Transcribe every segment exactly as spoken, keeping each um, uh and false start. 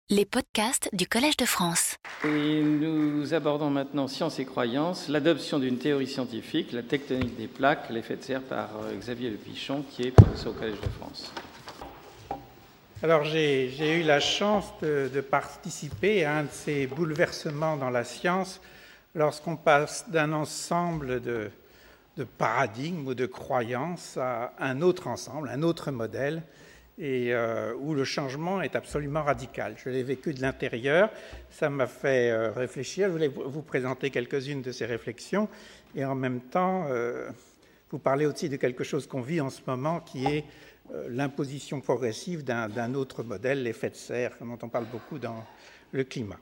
Les podcasts du Collège de France. Et nous abordons maintenant Sciences et croyances, l'adoption d'une théorie scientifique, la tectonique des plaques, l'effet de serre par Xavier Le Pichon, qui est professeur au Collège de France. Alors j'ai, j'ai eu la chance de, de participer à un de ces bouleversements dans la science lorsqu'on passe d'un ensemble de, de paradigmes ou de croyances à un autre ensemble, un autre modèle, et euh, où le changement est absolument radical. Je l'ai vécu de l'intérieur, ça m'a fait euh, réfléchir. Je voulais vous présenter quelques-unes de ces réflexions et en même temps euh, vous parler aussi de quelque chose qu'on vit en ce moment qui est euh, l'imposition progressive d'un, d'un autre modèle, l'effet de serre, dont on parle beaucoup dans le climat.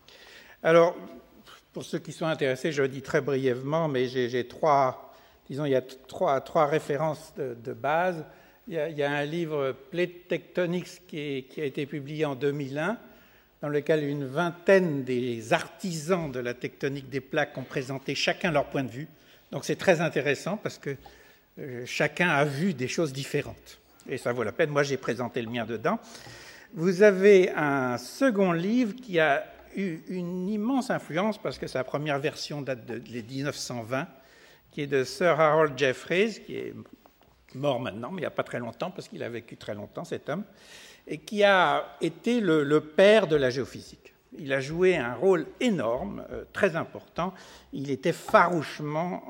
Alors, pour ceux qui sont intéressés, je le dis très brièvement, mais j'ai, j'ai trois, disons, il y a trois, trois références de, de base. Il y, a, il y a un livre, Plate Tectonics, qui, est, qui a été publié en deux mille un, dans lequel une vingtaine des artisans de la tectonique des plaques ont présenté chacun leur point de vue. Donc c'est très intéressant parce que euh, chacun a vu des choses différentes. Et ça vaut la peine. Moi, j'ai présenté le mien dedans. Vous avez un second livre qui a eu une immense influence parce que sa première version date de dix-neuf cent vingt, qui est de Sir Harold Jeffreys, qui est mort maintenant, mais il n'y a pas très longtemps, parce qu'il a vécu très longtemps, cet homme, et qui a été le, le père de la géophysique. Il a joué un rôle énorme, euh, très important. Il était farouchement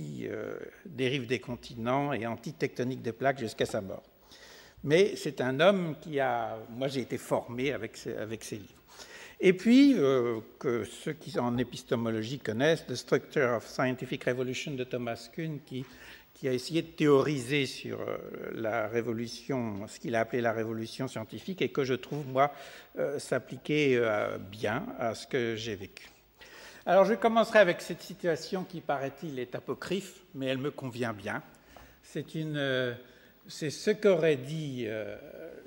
anti-dérive euh, des continents et anti-tectonique des plaques jusqu'à sa mort. Mais c'est un homme qui a... Moi, j'ai été formé avec ses, avec ses livres. Et puis, euh, que ceux qui en épistémologie connaissent, The Structure of Scientific Revolution de Thomas Kuhn, qui qui a essayé de théoriser sur la révolution, ce qu'il a appelé la révolution scientifique, et que je trouve, moi, euh, s'appliquer euh, bien à ce que j'ai vécu. Alors, je commencerai avec cette citation qui, paraît-il, est apocryphe, mais elle me convient bien. C'est, une, euh, c'est ce qu'aurait dit euh,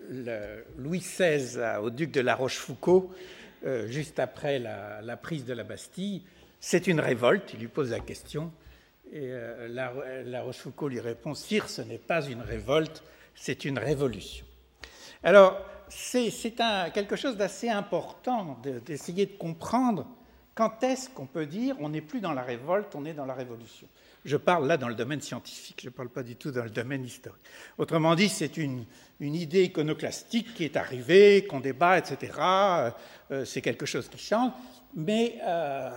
le Louis seize au duc de La Rochefoucauld, euh, juste après la, la prise de la Bastille. C'est une révolte, il lui pose la question. Et euh, la, la Rochefoucauld lui répond « Sire, ce n'est pas une révolte, c'est une révolution ». Alors, c'est, c'est un, quelque chose d'assez important de, d'essayer de comprendre quand est-ce qu'on peut dire on n'est plus dans la révolte, on est dans la révolution. Je parle là dans le domaine scientifique, je ne parle pas du tout dans le domaine historique. Autrement dit, c'est une, une idée iconoclastique qui est arrivée, qu'on débat, et cetera. Euh, c'est quelque chose qui change, mais euh,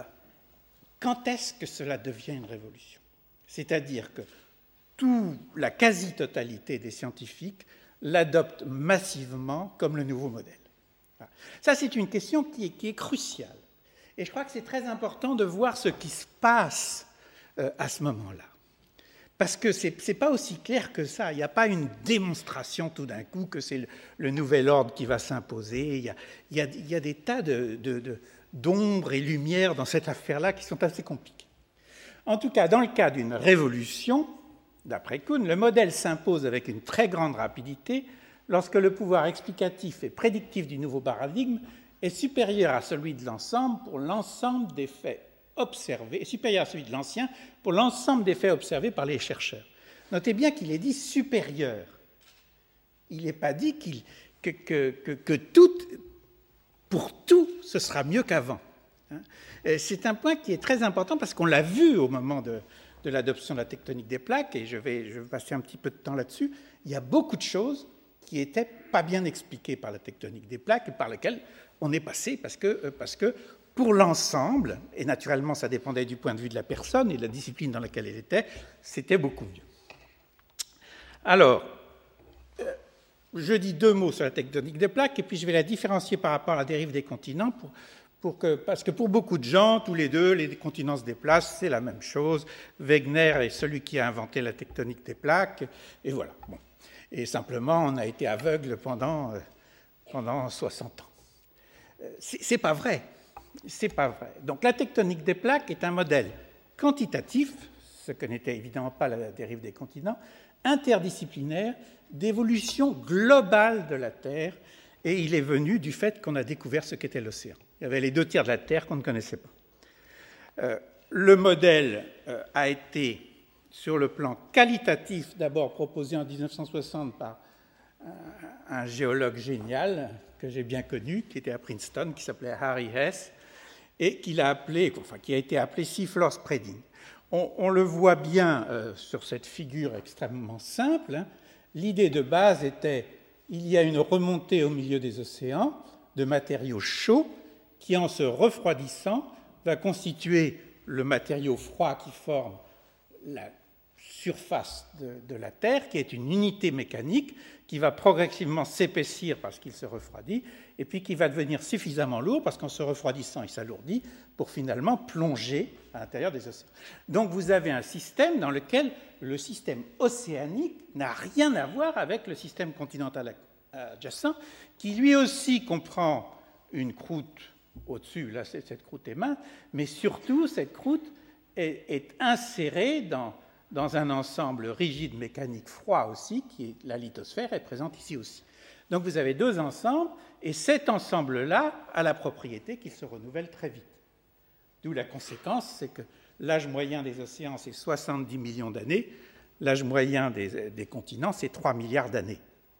quand est-ce que cela devient une révolution ? C'est-à-dire que toute la quasi-totalité des scientifiques l'adoptent massivement comme le nouveau modèle. Ça, c'est une question qui est, qui est cruciale. Et je crois que c'est très important de voir ce qui se passe euh, à ce moment-là. Parce que ce n'est pas aussi clair que ça. Il n'y a pas une démonstration tout d'un coup que c'est le, le nouvel ordre qui va s'imposer. Il y a, il y a, il y a des tas de, de, de, d'ombres et lumières dans cette affaire-là qui sont assez compliquées. En tout cas, dans le cas d'une révolution, d'après Kuhn, le modèle s'impose avec une très grande rapidité lorsque le pouvoir explicatif et prédictif du nouveau paradigme est supérieur à celui de l'ensemble pour l'ensemble des faits observés, et supérieur à celui de l'ancien pour l'ensemble des faits observés par les chercheurs. Notez bien qu'il est dit supérieur. Il n'est pas dit qu'il, que, que, que, que tout, pour tout, ce sera mieux qu'avant. C'est un point qui est très important parce qu'on l'a vu au moment de, de l'adoption de la tectonique des plaques, et je vais, je vais passer un petit peu de temps là-dessus. Il y a beaucoup de choses qui n'étaient pas bien expliquées par la tectonique des plaques et par lesquelles on est passé parce que, parce que pour l'ensemble, et naturellement ça dépendait du point de vue de la personne et de la discipline dans laquelle elle était, c'était beaucoup mieux. Alors, euh, je dis deux mots sur la tectonique des plaques et puis je vais la différencier par rapport à la dérive des continents pour Pour que, parce que pour beaucoup de gens, tous les deux, les continents se déplacent, c'est la même chose. Wegener est celui qui a inventé la tectonique des plaques, et voilà. Bon. Et simplement, on a été aveugle pendant, euh, pendant soixante ans. C'est, c'est pas vrai. C'est pas vrai. Donc la tectonique des plaques est un modèle quantitatif, ce que n'était évidemment pas la dérive des continents, interdisciplinaire, d'évolution globale de la Terre, et il est venu du fait qu'on a découvert ce qu'était l'océan. Il y avait les deux tiers de la Terre qu'on ne connaissait pas. Euh, le modèle euh, a été, sur le plan qualitatif, d'abord proposé en dix-neuf cent soixante par un, un géologue génial que j'ai bien connu, qui était à Princeton, qui s'appelait Harry Hess, et qui, l'a appelé, enfin, qui a été appelé Sea-Floor Spreading. On, on le voit bien euh, sur cette figure extrêmement simple. Hein. L'idée de base était il y a une remontée au milieu des océans de matériaux chauds qui, en se refroidissant, va constituer le matériau froid qui forme la surface de, de la Terre, qui est une unité mécanique qui va progressivement s'épaissir parce qu'il se refroidit, et puis qui va devenir suffisamment lourd parce qu'en se refroidissant, il s'alourdit pour finalement plonger à l'intérieur des océans. Donc vous avez un système dans lequel le système océanique n'a rien à voir avec le système continental adjacent, qui lui aussi comprend une croûte au-dessus, là cette croûte est mince, mais surtout cette croûte est, est insérée dans, dans un ensemble rigide mécanique froid aussi, qui est la lithosphère, est présente ici aussi. Donc vous avez deux ensembles, et cet ensemble-là a la propriété qu'il se renouvelle très vite. D'où la conséquence, c'est que l'âge moyen des océans, c'est soixante-dix millions d'années, l'âge moyen des, des continents, c'est trois milliards d'années.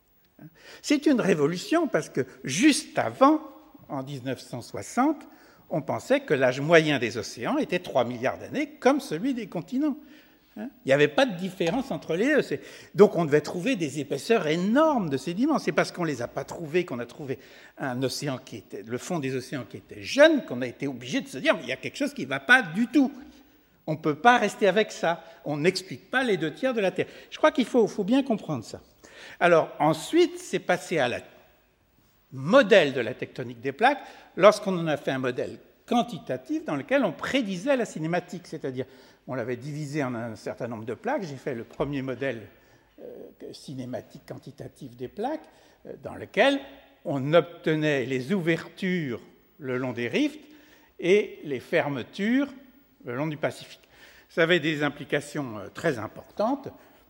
C'est une révolution parce que juste avant, en mille neuf cent soixante, on pensait que l'âge moyen des océans était trois milliards d'années, comme celui des continents. Il n'y avait pas de différence entre les deux. Donc on devait trouver des épaisseurs énormes de sédiments. C'est parce qu'on ne les a pas trouvés qu'on a trouvé un océan qui était, le fond des océans qui était jeune, qu'on a été obligé de se dire mais il y a quelque chose qui ne va pas du tout. On ne peut pas rester avec ça. On n'explique pas les deux tiers de la Terre. Je crois qu'il faut, faut bien comprendre ça. Alors ensuite, c'est passé à la modèle de la tectonique des plaques lorsqu'on en a fait un modèle quantitatif dans lequel on prédisait la cinématique, c'est-à-dire on l'avait divisé en un certain nombre de plaques. J'ai fait le premier modèle euh, cinématique quantitatif des plaques euh, dans lequel on obtenait les ouvertures le long des rifts et les fermetures le long du Pacifique. Ça avait des implications euh, très importantes.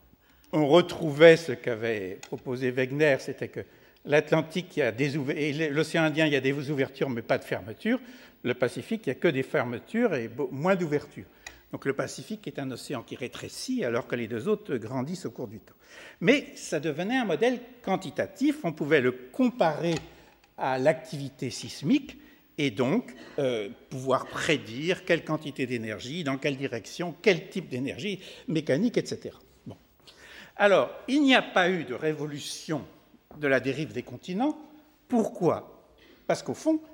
On retrouvait ce qu'avait proposé Wegener, c'était que l'Atlantique, il y a des ouver- et l'océan Indien, il y a des ouvertures mais pas de fermetures. Le Pacifique, il n'y a que des fermetures et moins d'ouvertures. Donc le Pacifique est un océan qui rétrécit alors que les deux autres grandissent au cours du temps. Mais ça devenait un modèle quantitatif, on pouvait le comparer à l'activité sismique et donc euh, pouvoir prédire quelle quantité d'énergie, dans quelle direction, quel type d'énergie mécanique, et cetera. Bon. Alors, il n'y a pas eu de révolution de la dérive des continents. Pourquoi ? Parce qu'au fond,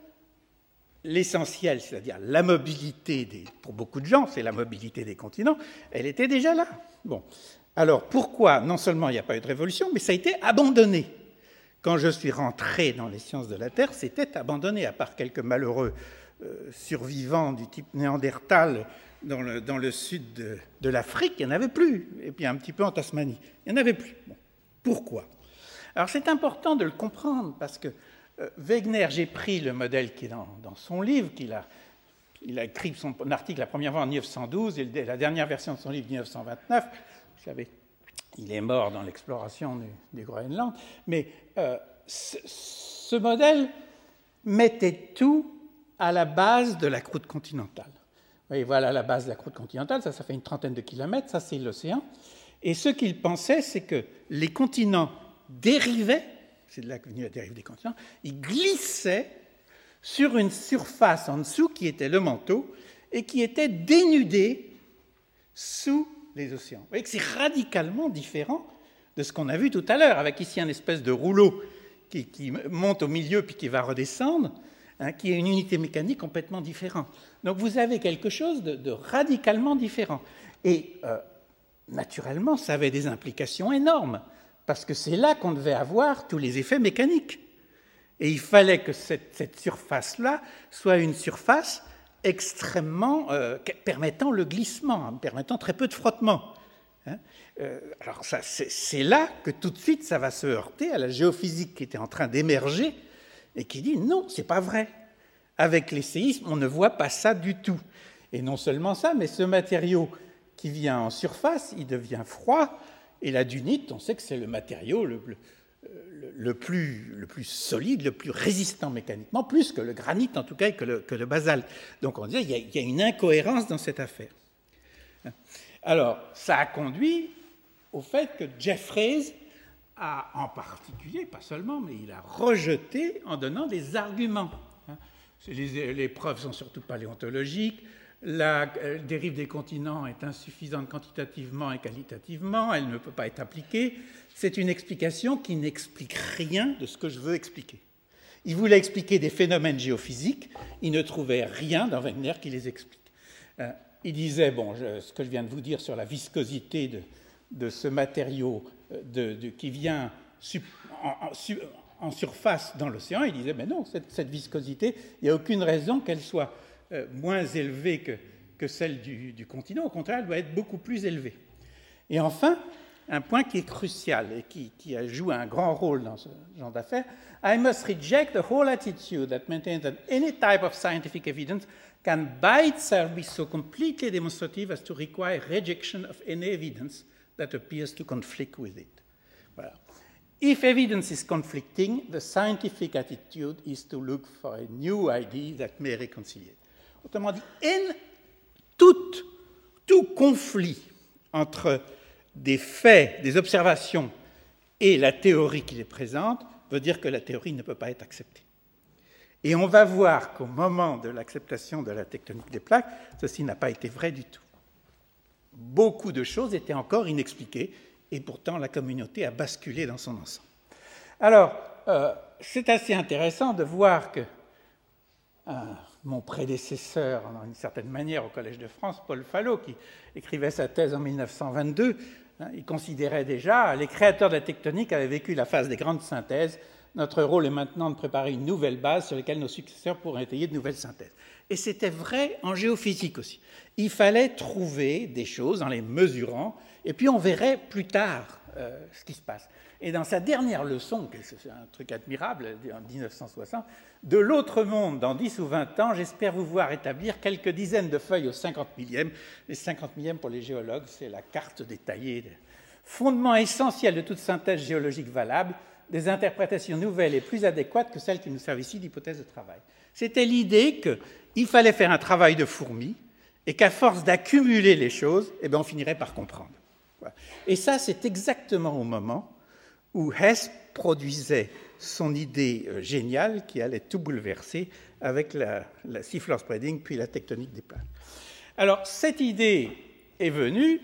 l'essentiel, c'est-à-dire la mobilité, des, pour beaucoup de gens, c'est la mobilité des continents, elle était déjà là. Bon. Alors, pourquoi non seulement il n'y a pas eu de révolution, mais ça a été abandonné. Quand je suis rentré dans les sciences de la Terre, c'était abandonné, à part quelques malheureux euh, survivants du type Néandertal dans le, dans le sud de, de l'Afrique, il n'y en avait plus, et puis un petit peu en Tasmanie, il n'y en avait plus. Bon. Pourquoi ? Alors, c'est important de le comprendre, parce que Euh, Wegener, j'ai pris le modèle qui est dans, dans son livre, qu'il a, il a écrit son article la première fois en mille neuf cent douze et le, la dernière version de son livre mille neuf cent vingt-neuf. Vous savez, il est mort dans l'exploration du, du Groenland. Mais euh, ce, ce modèle mettait tout à la base de la croûte continentale. Vous voyez, voilà la base de la croûte continentale, ça, ça fait une trentaine de kilomètres, ça c'est l'océan. Et ce qu'il pensait, c'est que les continents dérivaient, c'est de là que venait la dérive des continents, ils glissaient sur une surface en dessous qui était le manteau et qui était dénudée sous les océans. Vous voyez que c'est radicalement différent de ce qu'on a vu tout à l'heure, avec ici un espèce de rouleau qui, qui monte au milieu puis qui va redescendre, hein, qui est une unité mécanique complètement différente. Donc vous avez quelque chose de, de radicalement différent. Et euh, naturellement, ça avait des implications énormes, parce que c'est là qu'on devait avoir tous les effets mécaniques. Et il fallait que cette, cette surface-là soit une surface extrêmement euh, permettant le glissement, hein, permettant très peu de frottement. Hein. Euh, alors ça, c'est, c'est là que tout de suite ça va se heurter à la géophysique qui était en train d'émerger et qui dit non, c'est pas vrai. Avec les séismes, on ne voit pas ça du tout. Et non seulement ça, mais ce matériau qui vient en surface, il devient froid. Et la dunite, on sait que c'est le matériau le, le, le, plus, le plus solide, le plus résistant mécaniquement, plus que le granit en tout cas et que le, que le basalte. Donc on dit qu'il y, y a une incohérence dans cette affaire. Alors, ça a conduit au fait que Jeffreys a en particulier, pas seulement, mais il a rejeté en donnant des arguments. Les, les preuves sont surtout paléontologiques, la euh, dérive des continents est insuffisante quantitativement et qualitativement, elle ne peut pas être appliquée. C'est une explication qui n'explique rien de ce que je veux expliquer. Il voulait expliquer des phénomènes géophysiques, il ne trouvait rien dans Wegener qui les explique. Euh, il disait, bon, je, ce que je viens de vous dire sur la viscosité de, de ce matériau de, de, qui vient sup, en, en, su, en surface dans l'océan, il disait, mais non, cette, cette viscosité, il n'y a aucune raison qu'elle soit euh, moins élevée que, que celle du, du continent, au contraire, elle doit être beaucoup plus élevée. Et enfin, un point qui est crucial et qui, qui joue un grand rôle dans ce genre d'affaires, I must reject the whole attitude that maintains that any type of scientific evidence can by itself be so completely demonstrative as to require rejection of any evidence that appears to conflict with it. Voilà. If evidence is conflicting, the scientific attitude is to look for a new idea that may reconcile it. Autrement dit, in tout, tout conflit entre des faits, des observations et la théorie qui les présente veut dire que la théorie ne peut pas être acceptée. Et on va voir qu'au moment de l'acceptation de la tectonique des plaques, ceci n'a pas été vrai du tout. Beaucoup de choses étaient encore inexpliquées et pourtant la communauté a basculé dans son ensemble. Alors, euh, c'est assez intéressant de voir que euh, mon prédécesseur, d'une certaine manière, au Collège de France, Paul Fallot, qui écrivait sa thèse en mille neuf cent vingt-deux, hein, il considérait déjà, les créateurs de la tectonique avaient vécu la phase des grandes synthèses. Notre rôle est maintenant de préparer une nouvelle base sur laquelle nos successeurs pourraient étayer de nouvelles synthèses. Et c'était vrai en géophysique aussi. Il fallait trouver des choses en les mesurant, et puis on verrait plus tard euh, ce qui se passe. Et dans sa dernière leçon, c'est un truc admirable, en mille neuf cent soixante, de l'autre monde, dans dix ou vingt ans, j'espère vous voir établir quelques dizaines de feuilles au cinquante millième. Les cinquante millième, pour les géologues, c'est la carte détaillée. Fondement essentiel de toute synthèse géologique valable, des interprétations nouvelles et plus adéquates que celles qui nous servent ici d'hypothèse de travail. C'était l'idée qu'il fallait faire un travail de fourmi et qu'à force d'accumuler les choses, eh bien, on finirait par comprendre. Voilà. Et ça, c'est exactement au moment où Hess produisait son idée euh, géniale qui allait tout bouleverser avec la, la Seafloor Spreading puis la tectonique des plaques. Alors, cette idée est venue,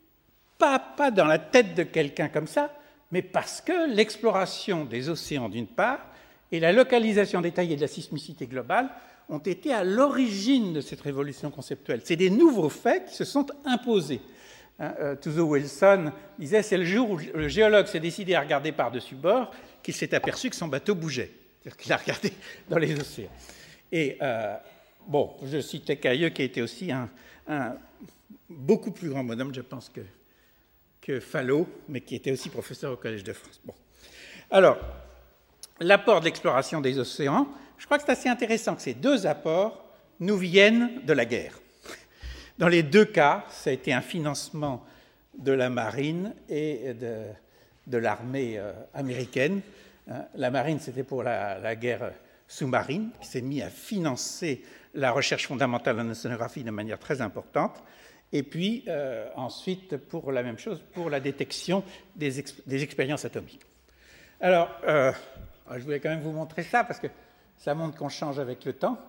pas, pas dans la tête de quelqu'un comme ça, mais parce que l'exploration des océans d'une part et la localisation détaillée de la sismicité globale ont été à l'origine de cette révolution conceptuelle. C'est des nouveaux faits qui se sont imposés. Hein, euh, Tuzo Wilson disait « c'est le jour où le géologue s'est décidé à regarder par-dessus bord qu'il s'est aperçu que son bateau bougeait ». C'est-à-dire qu'il a regardé dans les océans. Et, euh, bon, je citais Cailleux qui était aussi un, un beaucoup plus grand bonhomme, je pense, que que Fallot, mais qui était aussi professeur au Collège de France. Bon. Alors, l'apport de l'exploration des océans, je crois que c'est assez intéressant que ces deux apports nous viennent de la guerre. Dans les deux cas, ça a été un financement de la marine et de, de l'armée euh, américaine. Hein, la marine, c'était pour la, la guerre sous-marine, qui s'est mis à financer la recherche fondamentale en océanographie de manière très importante. Et puis, euh, ensuite, pour la même chose, pour la détection des, exp- des expériences atomiques. Alors, euh, je voulais quand même vous montrer ça, parce que ça montre qu'on change avec le temps.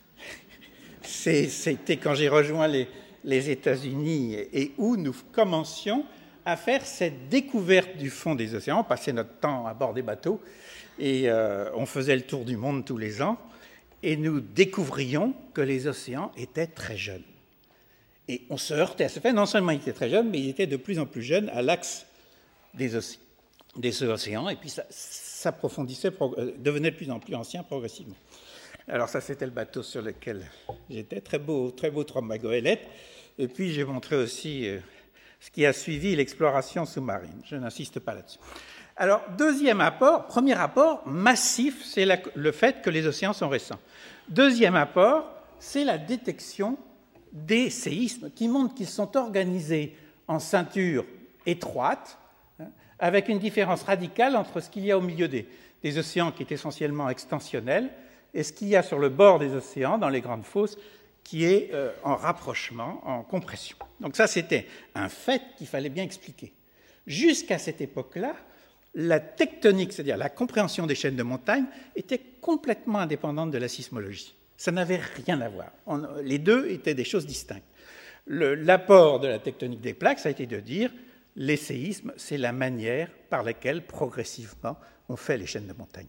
C'est, c'était quand j'ai rejoint les, les États-Unis et, et où nous commencions à faire cette découverte du fond des océans. On passait notre temps à bord des bateaux et euh, on faisait le tour du monde tous les ans. Et nous découvrions que les océans étaient très jeunes. Et on se heurtait à ce fait. Non seulement il était très jeune, mais il était de plus en plus jeune à l'axe des, océ- des océans. Et puis ça s'approfondissait, devenait de plus en plus ancien progressivement. Alors ça, c'était le bateau sur lequel j'étais. Très beau, très beau trois-goélette. Et puis j'ai montré aussi euh, ce qui a suivi l'exploration sous-marine. Je n'insiste pas là-dessus. Alors, deuxième apport, premier apport massif, c'est la, le fait que les océans sont récents. Deuxième apport, c'est la détection des séismes qui montrent qu'ils sont organisés en ceinture étroite, hein, avec une différence radicale entre ce qu'il y a au milieu des, des océans qui est essentiellement extensionnel et ce qu'il y a sur le bord des océans, dans les grandes fosses, qui est euh, en rapprochement, en compression. Donc ça, c'était un fait qu'il fallait bien expliquer. Jusqu'à cette époque-là, la tectonique, c'est-à-dire la compréhension des chaînes de montagnes, était complètement indépendante de la sismologie. Ça n'avait rien à voir. On, les deux étaient des choses distinctes. Le, l'apport de la tectonique des plaques, ça a été de dire les séismes, c'est la manière par laquelle, progressivement, on fait les chaînes de montagnes.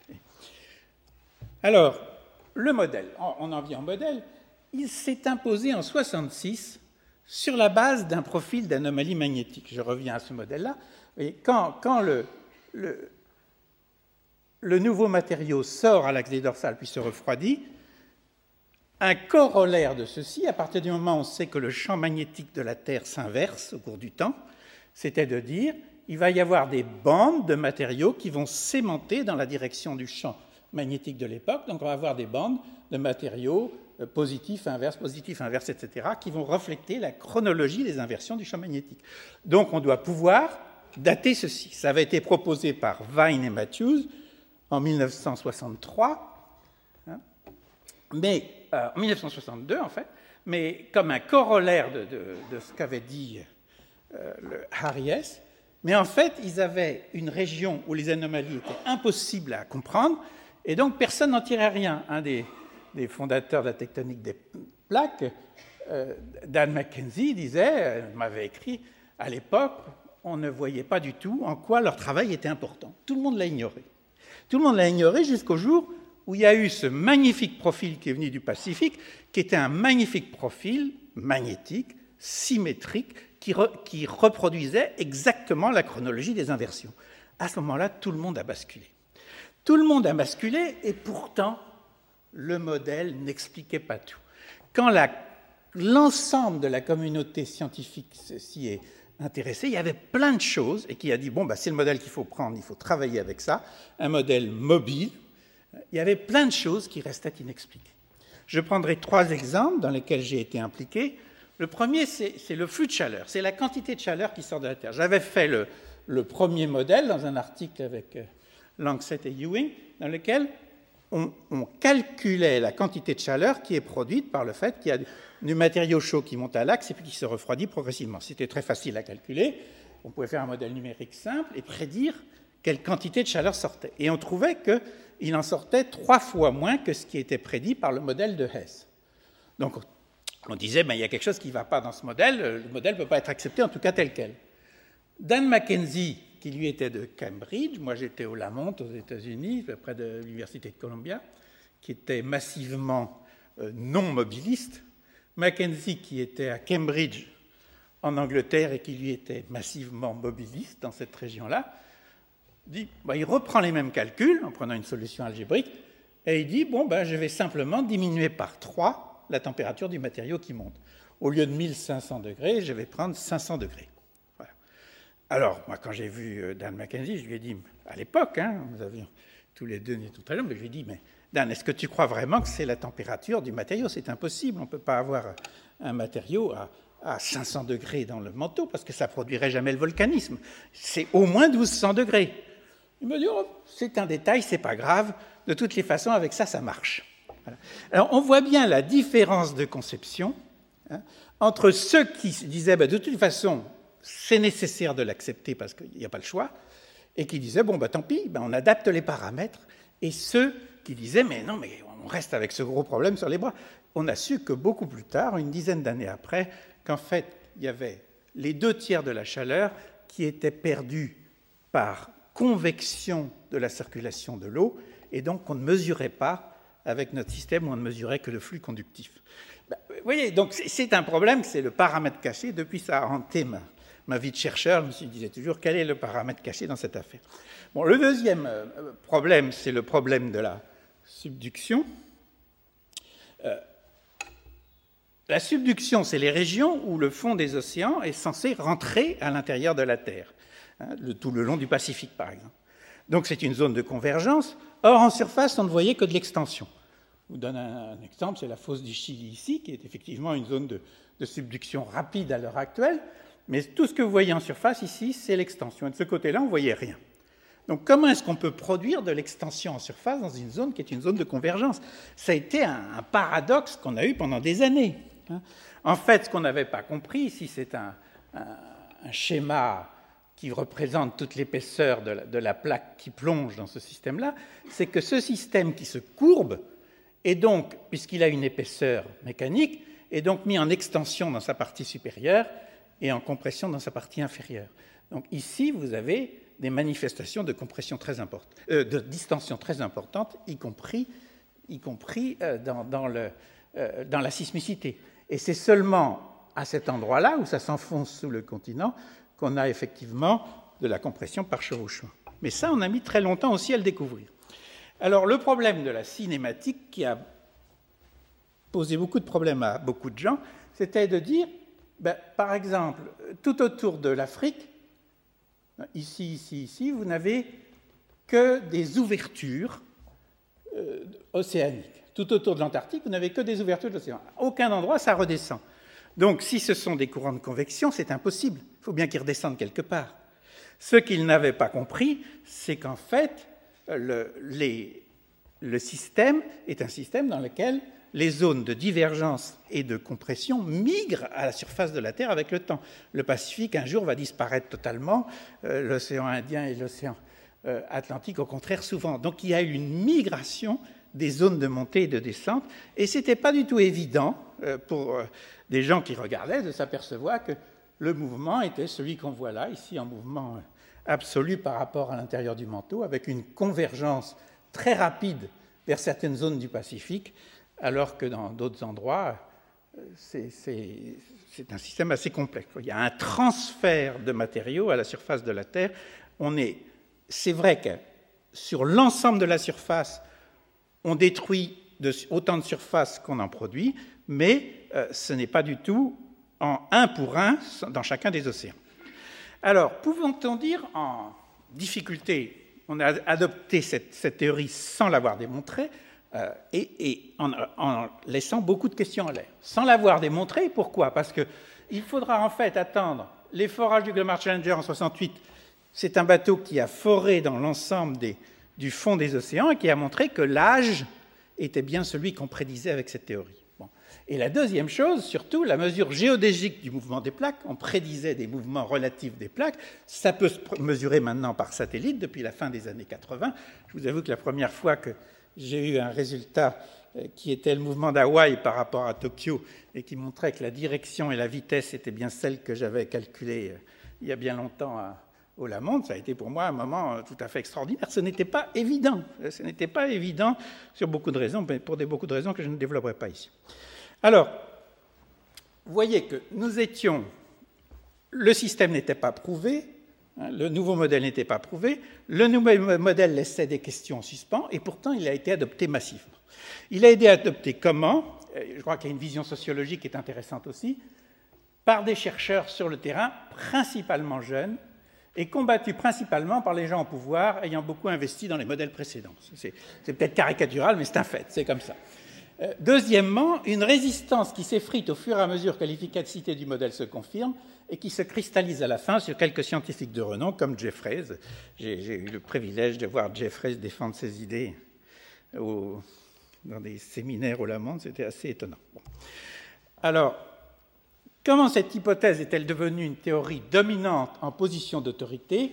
Alors, le modèle, on en vient au modèle, il s'est imposé en soixante-six sur la base d'un profil d'anomalie magnétique. Je reviens à ce modèle-là. Et quand, quand le, le, le nouveau matériau sort à l'axe des dorsales puis se refroidit, un corollaire de ceci, à partir du moment où on sait que le champ magnétique de la Terre s'inverse au cours du temps, c'était de dire qu'il va y avoir des bandes de matériaux qui vont s'aimanter dans la direction du champ magnétique de l'époque. Donc on va avoir des bandes de matériaux positifs, inverses, positifs, inverses, et cetera, qui vont refléter la chronologie des inversions du champ magnétique. Donc on doit pouvoir dater ceci. Ça avait été proposé par Vine et Matthews en mille neuf cent soixante-trois, hein, mais, euh, en mille neuf cent soixante-deux en fait, mais comme un corollaire de, de, de ce qu'avait dit euh, le Harry Hess. Mais en fait, ils avaient une région où les anomalies étaient impossibles à comprendre, et donc personne n'en tirait rien. Un des, des fondateurs de la tectonique des plaques, euh, Dan McKenzie, disait, euh, m'avait écrit, à l'époque, on ne voyait pas du tout en quoi leur travail était important. Tout le monde l'a ignoré. Tout le monde l'a ignoré jusqu'au jour où il y a eu ce magnifique profil qui est venu du Pacifique, qui était un magnifique profil magnétique, symétrique, qui, re, qui reproduisait exactement la chronologie des inversions. À ce moment-là, tout le monde a basculé. Tout le monde a basculé, et pourtant, le modèle n'expliquait pas tout. Quand la, l'ensemble de la communauté scientifique s'y est intéressé, il y avait plein de choses, et qui a dit, bon, bah, c'est le modèle qu'il faut prendre, il faut travailler avec ça, un modèle mobile. Il y avait plein de choses qui restaient inexpliquées. Je prendrai trois exemples dans lesquels j'ai été impliqué. Le premier, c'est, c'est le flux de chaleur, c'est la quantité de chaleur qui sort de la Terre. J'avais fait le, le premier modèle dans un article avec euh, Langseth et Ewing, dans lequel on, on calculait la quantité de chaleur qui est produite par le fait qu'il y a du matériau chaud qui monte à l'axe et puis qui se refroidit progressivement. C'était très facile à calculer. On pouvait faire un modèle numérique simple et prédire quelle quantité de chaleur sortait. Et on trouvait qu'il en sortait trois fois moins que ce qui était prédit par le modèle de Hess. Donc, on disait, ben, il y a quelque chose qui ne va pas dans ce modèle, le modèle ne peut pas être accepté, en tout cas tel quel. Dan McKenzie, qui lui était de Cambridge, moi j'étais au Lamont aux États-Unis, près de l'Université de Columbia, qui était massivement euh, non mobiliste. Mackenzie, qui était à Cambridge, en Angleterre, et qui lui était massivement mobiliste dans cette région-là, dit, ben, il reprend les mêmes calculs en prenant une solution algébrique, et il dit, bon, ben, je vais simplement diminuer par trois la température du matériau qui monte. Au lieu de mille cinq cents degrés, je vais prendre cinq cents degrés. Voilà. Alors, moi, quand j'ai vu Dan McKenzie, je lui ai dit, à l'époque, hein, nous avions tous les deux tout à l'heure, mais je lui ai dit, mais Dan, est-ce que tu crois vraiment que c'est la température du matériau? C'est impossible, on ne peut pas avoir un matériau à, à cinq cents degrés dans le manteau, parce que ça ne produirait jamais le volcanisme. C'est au moins douze cents degrés. Il me dit, oh, c'est un détail, c'est pas grave, de toutes les façons, avec ça, ça marche. Voilà. Alors, on voit bien la différence de conception, hein, entre ceux qui disaient, ben, de toute façon, c'est nécessaire de l'accepter parce qu'il n'y a pas le choix, et qui disaient, bon, ben, tant pis, ben, on adapte les paramètres, et ceux qui disaient, mais non, mais on reste avec ce gros problème sur les bras. On a su que beaucoup plus tard, une dizaine d'années après, qu'en fait, il y avait les deux tiers de la chaleur qui étaient perdus par convection de la circulation de l'eau, et donc on ne mesurait pas avec notre système où on ne mesurait que le flux conductif. Ben, vous voyez, donc c'est un problème, c'est le paramètre caché. Depuis, ça a hanté ma, ma vie de chercheur. Je me suis disais toujours, quel est le paramètre caché dans cette affaire? Bon, le deuxième problème, c'est le problème de la subduction. Euh, la subduction, c'est les régions où le fond des océans est censé rentrer à l'intérieur de la Terre, hein, le, tout le long du Pacifique, par exemple. Donc c'est une zone de convergence. Or, en surface, on ne voyait que de l'extension. Je vous donne un, un exemple, c'est la fosse du Chili ici, qui est effectivement une zone de, de subduction rapide à l'heure actuelle, mais tout ce que vous voyez en surface ici, c'est l'extension. Et de ce côté-là, on ne voyait rien. Donc comment est-ce qu'on peut produire de l'extension en surface dans une zone qui est une zone de convergence? Ça a été un, un paradoxe qu'on a eu pendant des années. Hein. En fait, ce qu'on n'avait pas compris ici, c'est un, un, un schéma qui représente toute l'épaisseur de, de la plaque qui plonge dans ce système-là, c'est que ce système qui se courbe est donc, puisqu'il a une épaisseur mécanique, est donc mis en extension dans sa partie supérieure et en compression dans sa partie inférieure. Donc ici, vous avez des manifestations de compression très importantes, euh, de distension très importantes, y compris, y compris euh, dans, dans, le, euh, dans la sismicité. Et c'est seulement à cet endroit-là, où ça s'enfonce sous le continent, qu'on a effectivement de la compression par chevauchement. Mais ça, on a mis très longtemps aussi à le découvrir. Alors, le problème de la cinématique, qui a posé beaucoup de problèmes à beaucoup de gens, c'était de dire, ben, par exemple, tout autour de l'Afrique, ici, ici, ici, vous n'avez que des ouvertures euh, océaniques. Tout autour de l'Antarctique, vous n'avez que des ouvertures de l'océan. À aucun endroit, ça redescend. Donc, si ce sont des courants de convection, c'est impossible. Il faut bien qu'ils redescendent quelque part. Ce qu'ils n'avaient pas compris, c'est qu'en fait, le, les, le système est un système dans lequel les zones de divergence et de compression migrent à la surface de la Terre avec le temps. Le Pacifique, un jour, va disparaître totalement. Euh, l'océan Indien et l'océan euh, Atlantique, au contraire, souvent. Donc, il y a eu une migration des zones de montée et de descente, et ce n'était pas du tout évident euh, pour euh, des gens qui regardaient de s'apercevoir que le mouvement était celui qu'on voit là, ici en mouvement euh, absolu par rapport à l'intérieur du manteau, avec une convergence très rapide vers certaines zones du Pacifique, alors que dans d'autres endroits, euh, c'est, c'est, c'est un système assez complexe. Il y a un transfert de matériaux à la surface de la Terre. On est, c'est vrai que sur l'ensemble de la surface, on détruit de, autant de surface qu'on en produit, mais euh, ce n'est pas du tout en un pour un dans chacun des océans. Alors, pouvons-on dire en difficulté, on a adopté cette, cette théorie sans l'avoir démontrée, euh, et, et en, en laissant beaucoup de questions en l'air. Sans l'avoir démontrée, pourquoi? Parce qu'il faudra en fait attendre les forages du Glomar Challenger en soixante-huit. C'est un bateau qui a foré dans l'ensemble des du fond des océans et qui a montré que l'âge était bien celui qu'on prédisait avec cette théorie. Bon. Et la deuxième chose, surtout, la mesure géodésique du mouvement des plaques, on prédisait des mouvements relatifs des plaques, ça peut se mesurer maintenant par satellite depuis la fin des années quatre-vingts. Je vous avoue que la première fois que j'ai eu un résultat qui était le mouvement d'Hawaï par rapport à Tokyo et qui montrait que la direction et la vitesse étaient bien celles que j'avais calculées il y a bien longtemps à au Lamonde, ça a été pour moi un moment tout à fait extraordinaire. Ce n'était pas évident. Ce n'était pas évident sur beaucoup de raisons, mais pour des, beaucoup de raisons que je ne développerai pas ici. Alors, vous voyez que nous étions... Le système n'était pas prouvé, hein, le nouveau modèle n'était pas prouvé, le nouveau modèle laissait des questions en suspens, et pourtant il a été adopté massivement. Il a été adopté comment? Je crois qu'il y a une vision sociologique qui est intéressante aussi, par des chercheurs sur le terrain, principalement jeunes, et combattu principalement par les gens au pouvoir ayant beaucoup investi dans les modèles précédents. C'est, c'est peut-être caricatural, mais c'est un fait, c'est comme ça. Euh, deuxièmement, une résistance qui s'effrite au fur et à mesure que l'efficacité du modèle se confirme et qui se cristallise à la fin sur quelques scientifiques de renom comme Jeffreys. J'ai, j'ai eu le privilège de voir Jeffreys défendre ses idées au, dans des séminaires au Lamonde, c'était assez étonnant. Bon. Alors, comment cette hypothèse est-elle devenue une théorie dominante en position d'autorité?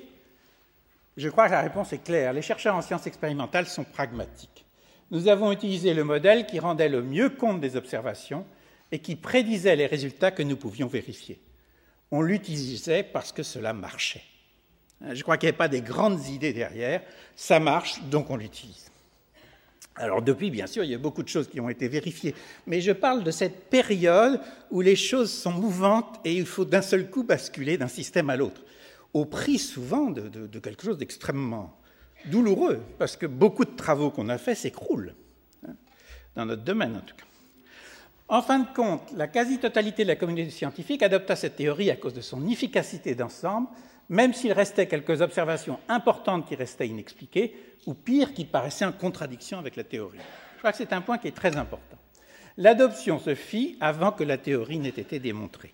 Je crois que la réponse est claire. Les chercheurs en sciences expérimentales sont pragmatiques. Nous avons utilisé le modèle qui rendait le mieux compte des observations et qui prédisait les résultats que nous pouvions vérifier. On l'utilisait parce que cela marchait. Je crois qu'il n'y avait pas des grandes idées derrière. Ça marche, donc on l'utilise. Alors depuis, bien sûr, il y a beaucoup de choses qui ont été vérifiées, mais je parle de cette période où les choses sont mouvantes et il faut d'un seul coup basculer d'un système à l'autre, au prix souvent de, de, de quelque chose d'extrêmement douloureux, parce que beaucoup de travaux qu'on a faits s'écroulent, hein, dans notre domaine en tout cas. En fin de compte, la quasi-totalité de la communauté scientifique adopta cette théorie à cause de son efficacité d'ensemble, même s'il restait quelques observations importantes qui restaient inexpliquées, ou pire, qui paraissaient en contradiction avec la théorie. Je crois que c'est un point qui est très important. L'adoption se fit avant que la théorie n'ait été démontrée.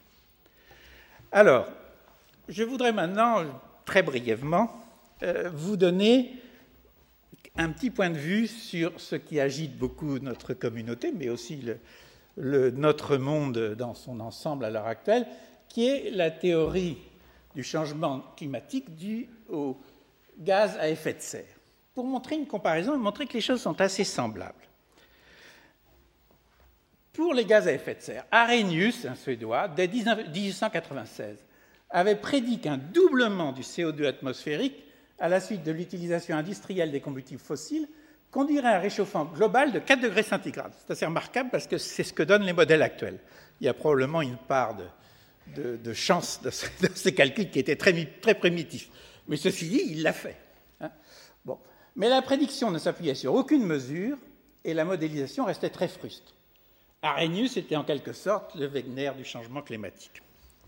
Alors, je voudrais maintenant, très brièvement, euh, vous donner un petit point de vue sur ce qui agite beaucoup notre communauté, mais aussi le, le, notre monde dans son ensemble à l'heure actuelle, qui est la théorie du changement climatique dû aux gaz à effet de serre. Pour montrer une comparaison et montrer que les choses sont assez semblables. Pour les gaz à effet de serre, Arrhenius, un Suédois, dès mille huit cent quatre-vingt-seize, avait prédit qu'un doublement du C O deux atmosphérique à la suite de l'utilisation industrielle des combustibles fossiles conduirait à un réchauffement global de quatre degrés centigrades. C'est assez remarquable parce que c'est ce que donnent les modèles actuels. Il y a probablement une part de, de, de chance de, ce, de ces calculs qui étaient très, très primitifs. Mais ceci dit, il l'a fait. Hein. Bon. Mais la prédiction ne s'appuyait sur aucune mesure et la modélisation restait très fruste. Arrhenius était en quelque sorte le Wegener du changement climatique.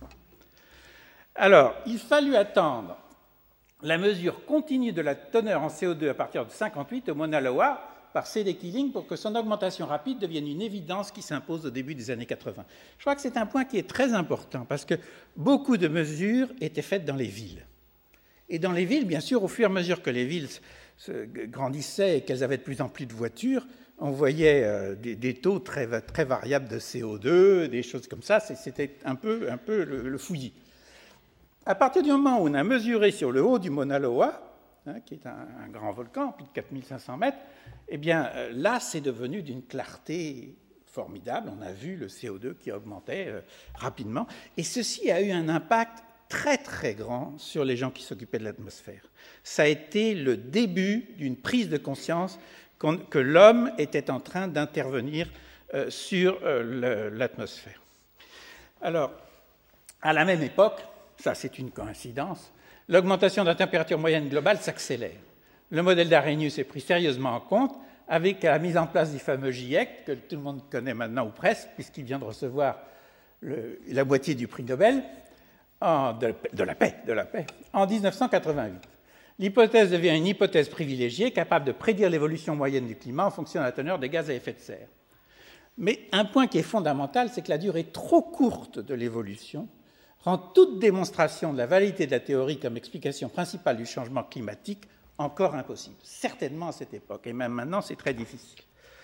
Alors, il fallut attendre la mesure continue de la teneur en C O deux à partir de mille neuf cent cinquante-huit au Mauna Loa par C D Keeling pour que son augmentation rapide devienne une évidence qui s'impose au début des années quatre-vingts. Je crois que c'est un point qui est très important parce que beaucoup de mesures étaient faites dans les villes. Et dans les villes, bien sûr, au fur et à mesure que les villes se grandissaient et qu'elles avaient de plus en plus de voitures, on voyait euh, des, des taux très, très variables de C O deux, des choses comme ça. C'était un peu, un peu le, le fouillis. À partir du moment où on a mesuré sur le haut du Mauna Loa, hein, qui est un, un grand volcan, plus de quatre mille cinq cents mètres, eh bien euh, là, c'est devenu d'une clarté formidable. On a vu le C O deux qui augmentait euh, rapidement. Et ceci a eu un impact très, très grand sur les gens qui s'occupaient de l'atmosphère. Ça a été le début d'une prise de conscience que l'homme était en train d'intervenir euh, sur euh, l'atmosphère. Alors, à la même époque, ça c'est une coïncidence, l'augmentation de la température moyenne globale s'accélère. Le modèle d'Arrhenius est pris sérieusement en compte avec la mise en place du fameux GIEC, que tout le monde connaît maintenant ou presque, puisqu'il vient de recevoir le, la moitié du prix Nobel en, de, de, la paix, de la paix en mille neuf cent quatre-vingt-huit. L'hypothèse devient une hypothèse privilégiée capable de prédire l'évolution moyenne du climat en fonction de la teneur des gaz à effet de serre. Mais un point qui est fondamental, c'est que la durée trop courte de l'évolution rend toute démonstration de la validité de la théorie comme explication principale du changement climatique encore impossible. Certainement à cette époque, et même maintenant, c'est très difficile.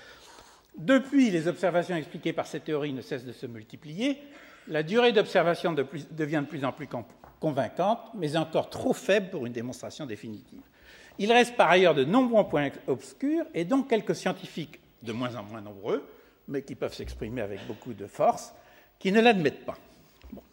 Depuis, les observations expliquées par cette théorie ne cessent de se multiplier. La durée d'observation de devient de plus en plus convaincante, mais encore trop faible pour une démonstration définitive. Il reste par ailleurs de nombreux points obscurs, et donc quelques scientifiques, de moins en moins nombreux, mais qui peuvent s'exprimer avec beaucoup de force, qui ne l'admettent pas. Bon.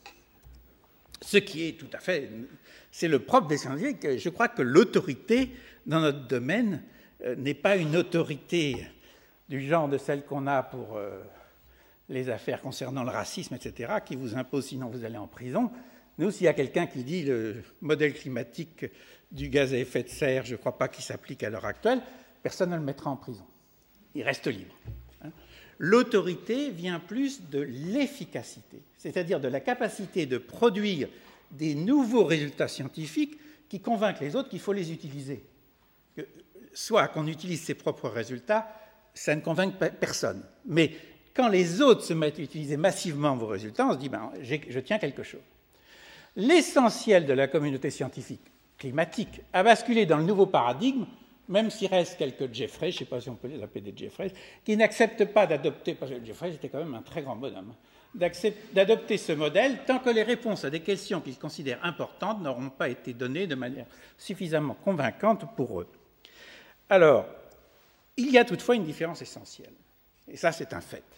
Ce qui est tout à fait... C'est le propre des scientifiques. Je crois que l'autorité dans notre domaine euh, n'est pas une autorité du genre de celle qu'on a pour euh, les affaires concernant le racisme, et cetera, qui vous impose sinon vous allez en prison. Nous, s'il y a quelqu'un qui dit le modèle climatique du gaz à effet de serre, je ne crois pas qu'il s'applique à l'heure actuelle, personne ne le mettra en prison. Il reste libre. Hein. L'autorité vient plus de l'efficacité, c'est-à-dire de la capacité de produire des nouveaux résultats scientifiques qui convainquent les autres qu'il faut les utiliser. Que, soit qu'on utilise ses propres résultats, ça ne convainc personne. Mais quand les autres se mettent à utiliser massivement vos résultats, on se dit ben, je tiens quelque chose. L'essentiel de la communauté scientifique climatique a basculé dans le nouveau paradigme, même s'il reste quelques Jeffreys, je ne sais pas si on peut les appeler des Jeffreys, qui n'acceptent pas d'adopter, parce que Jeffreys était quand même un très grand bonhomme, d'adopter ce modèle tant que les réponses à des questions qu'ils considèrent importantes n'auront pas été données de manière suffisamment convaincante pour eux. Alors, il y a toutefois une différence essentielle, et ça c'est un fait.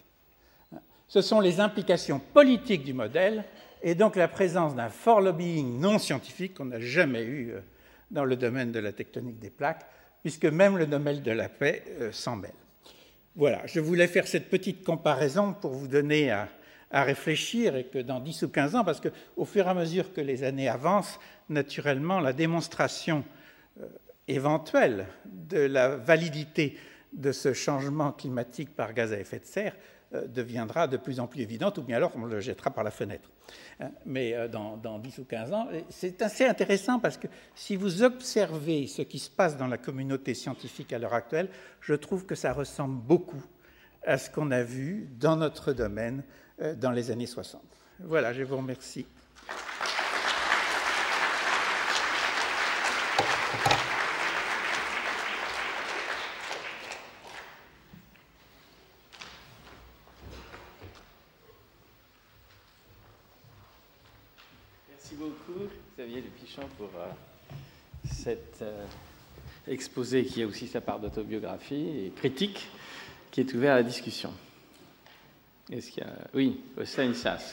Ce sont les implications politiques du modèle et donc la présence d'un fort lobbying non scientifique qu'on n'a jamais eu dans le domaine de la tectonique des plaques, puisque même le Nobel de la paix euh, s'en mêle. Voilà, je voulais faire cette petite comparaison pour vous donner à, à réfléchir et que dans dix ou quinze ans, parce qu'au fur et à mesure que les années avancent, naturellement, la démonstration euh, éventuelle de la validité de ce changement climatique par gaz à effet de serre euh, deviendra de plus en plus évidente, ou bien alors on le jettera par la fenêtre. Hein, mais euh, dans, dans dix ou quinze ans, c'est assez intéressant parce que si vous observez ce qui se passe dans la communauté scientifique à l'heure actuelle, je trouve que ça ressemble beaucoup à ce qu'on a vu dans notre domaine euh, dans les années soixante. Voilà, je vous remercie. Merci beaucoup, Xavier Le Pichon, pour euh, cet euh, exposé qui a aussi sa part d'autobiographie et critique, qui est ouvert à la discussion. Est-ce qu'il y a... Oui, Stanislas.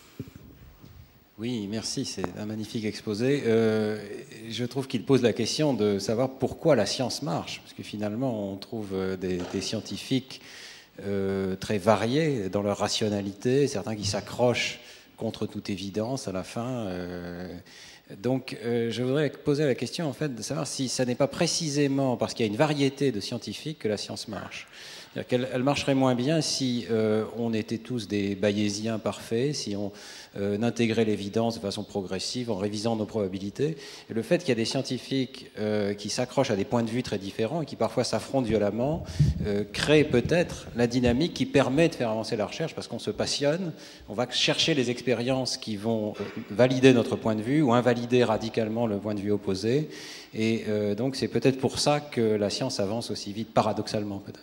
Oui, merci, c'est un magnifique exposé. Euh, je trouve qu'il pose la question de savoir pourquoi la science marche, parce que finalement, on trouve des, des scientifiques euh, très variés dans leur rationalité, certains qui s'accrochent contre toute évidence à la fin. Euh, donc, euh, je voudrais poser la question, en fait, de savoir si ça n'est pas précisément parce qu'il y a une variété de scientifiques que la science marche. C'est-à-dire qu'elle elle marcherait moins bien si euh, on était tous des bayésiens parfaits, si on euh, intégrait l'évidence de façon progressive en révisant nos probabilités. Et le fait qu'il y a des scientifiques euh, qui s'accrochent à des points de vue très différents et qui parfois s'affrontent violemment euh, crée peut-être la dynamique qui permet de faire avancer la recherche parce qu'on se passionne, on va chercher les expériences qui vont valider notre point de vue ou invalider radicalement le point de vue opposé. Et euh, donc c'est peut-être pour ça que la science avance aussi vite, paradoxalement peut-être.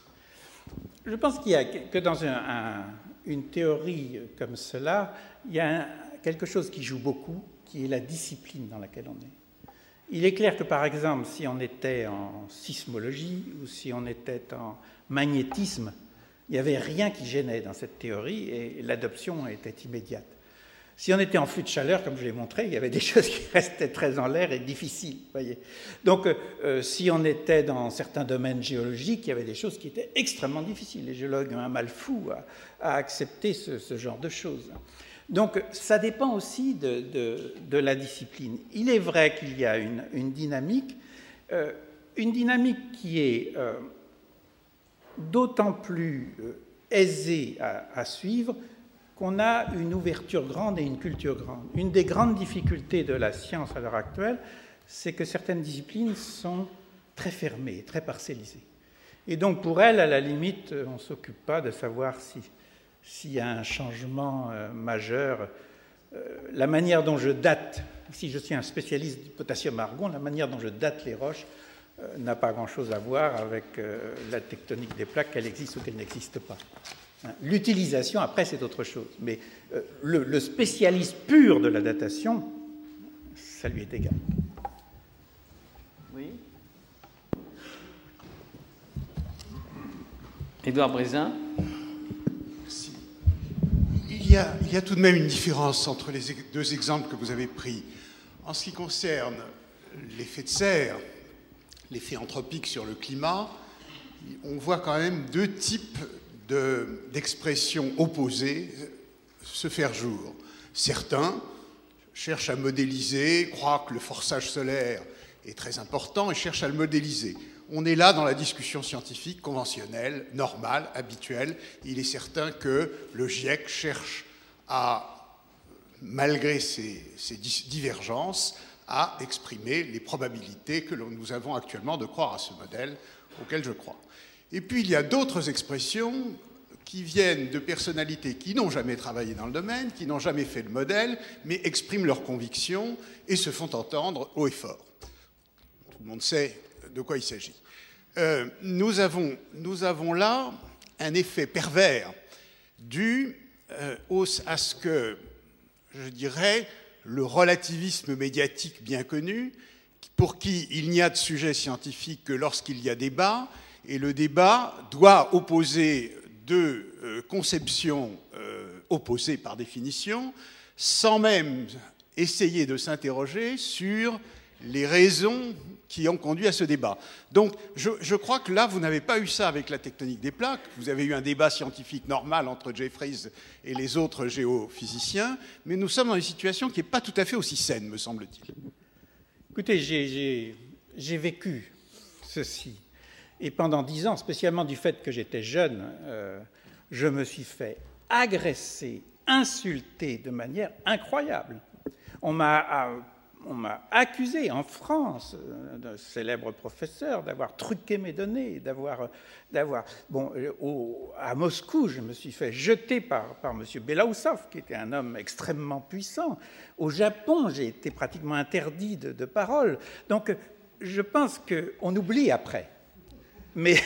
Je pense qu'il y a que dans un, un, une théorie comme cela, il y a un, quelque chose qui joue beaucoup, qui est la discipline dans laquelle on est. Il est clair que, par exemple, si on était en sismologie ou si on était en magnétisme, il n'y avait rien qui gênait dans cette théorie et l'adoption était immédiate. Si on était en flux de chaleur, comme je l'ai montré, il y avait des choses qui restaient très en l'air et difficiles. Voyez. Donc, euh, si on était dans certains domaines géologiques, il y avait des choses qui étaient extrêmement difficiles. Les géologues ont un mal fou à, à accepter ce, ce genre de choses. Donc, ça dépend aussi de, de, de la discipline. Il est vrai qu'il y a une, une dynamique, euh, une dynamique qui est euh, d'autant plus euh, aisée à, à suivre qu'on a une ouverture grande et une culture grande. Une des grandes difficultés de la science à l'heure actuelle, c'est que certaines disciplines sont très fermées, très parcellisées. Et donc pour elles, à la limite, on ne s'occupe pas de savoir si, s'il y a un changement euh, majeur. Euh, la manière dont je date, si je suis un spécialiste du potassium-argon, la manière dont je date les roches euh, n'a pas grand-chose à voir avec euh, la tectonique des plaques, qu'elle existe ou qu'elle n'existe pas. L'utilisation, après, c'est autre chose. Mais euh, le, le spécialiste pur de la datation, ça lui est égal. Oui. Édouard Brézin. Merci. Il y a, il y a tout de même une différence entre les deux exemples que vous avez pris. En ce qui concerne l'effet de serre, l'effet anthropique sur le climat, on voit quand même deux types De, d'expressions opposées se faire jour. Certains cherchent à modéliser, croient que le forçage solaire est très important et cherchent à le modéliser. On est là dans la discussion scientifique conventionnelle, normale, habituelle. Il est certain que le GIEC cherche à, malgré ces, ces divergences, à exprimer les probabilités que nous avons actuellement de croire à ce modèle auquel je crois. Et puis, il y a d'autres expressions qui viennent de personnalités qui n'ont jamais travaillé dans le domaine, qui n'ont jamais fait de modèle, mais expriment leurs convictions et se font entendre haut et fort. Tout le monde sait de quoi il s'agit. Euh, nous avons, nous avons là un effet pervers dû euh, à ce que, je dirais, le relativisme médiatique bien connu, pour qui il n'y a de sujet scientifique que lorsqu'il y a débat, et le débat doit opposer deux euh, conceptions euh, opposées par définition, sans même essayer de s'interroger sur les raisons qui ont conduit à ce débat. Donc, je, je crois que là, vous n'avez pas eu ça avec la tectonique des plaques. Vous avez eu un débat scientifique normal entre Jeffreys et les autres géophysiciens, mais nous sommes dans une situation qui n'est pas tout à fait aussi saine, me semble-t-il. Écoutez, j'ai, j'ai, j'ai vécu ceci. Et pendant dix ans, spécialement du fait que j'étais jeune, euh, je me suis fait agresser, insulter de manière incroyable. On m'a, on m'a accusé en France, d'un célèbre professeur, d'avoir truqué mes données, d'avoir... d'avoir bon, au, à Moscou, je me suis fait jeter par, par M. Belaousov, qui était un homme extrêmement puissant. Au Japon, j'ai été pratiquement interdit de, de parole. Donc, je pense qu'on oublie après. Mais,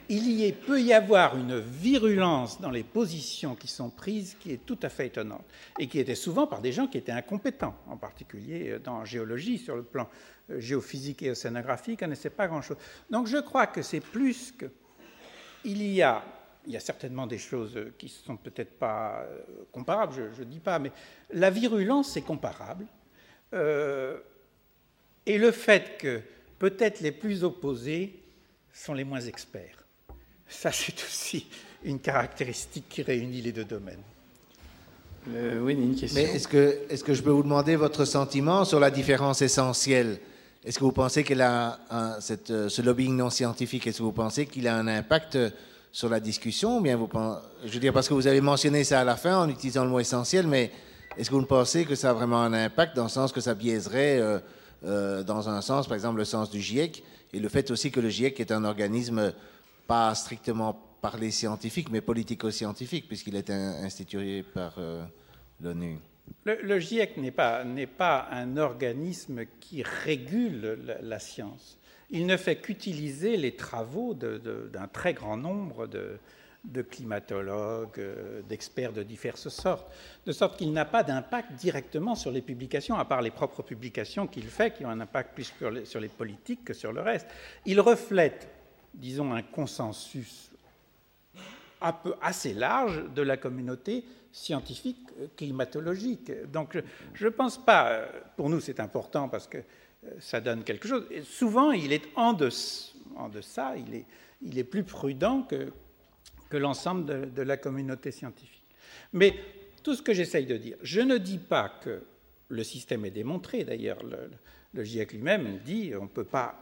il y est, peut y avoir une virulence dans les positions qui sont prises qui est tout à fait étonnante, et qui était souvent par des gens qui étaient incompétents, en particulier dans la géologie, sur le plan géophysique et océanographique, ils ne connaissaient pas grand-chose. Donc je crois que c'est plus que... Il y a, il y a certainement des choses qui ne sont peut-être pas comparables, je ne dis pas, mais la virulence est comparable. Euh, et le fait que peut-être les plus opposés sont les moins experts. Ça, c'est aussi une caractéristique qui réunit les deux domaines. Euh, oui, une question. Mais est-ce que, est-ce que je peux vous demander votre sentiment sur la différence essentielle? Est-ce que vous pensez qu'il a un, cette, ce lobbying non scientifique, est-ce que vous pensez qu'il a un impact sur la discussion? Ou bien vous pensez, je veux dire, parce que vous avez mentionné ça à la fin en utilisant le mot essentiel, mais est-ce que vous pensez que ça a vraiment un impact dans le sens que ça biaiserait, euh, euh, dans un sens, par exemple, le sens du GIEC, et le fait aussi que le GIEC est un organisme pas strictement parlé scientifique, mais politico-scientifique, puisqu'il est un, institué par euh, l'ONU. Le, le GIEC n'est pas, n'est pas un organisme qui régule la, la science. Il ne fait qu'utiliser les travaux de, de, d'un très grand nombre de, de climatologues, d'experts de diverses sortes, de sorte qu'il n'a pas d'impact directement sur les publications, à part les propres publications qu'il fait, qui ont un impact plus sur les, sur les politiques que sur le reste. Il reflète, disons, un consensus un peu assez large de la communauté scientifique climatologique. Donc je ne pense pas, pour nous c'est important parce que ça donne quelque chose. Et souvent il est en deçà, en deçà il, est, il est plus prudent que, que l'ensemble de, de la communauté scientifique. Mais tout ce que j'essaye de dire, je ne dis pas que le système est démontré. D'ailleurs, le, le GIEC lui-même dit on ne peut pas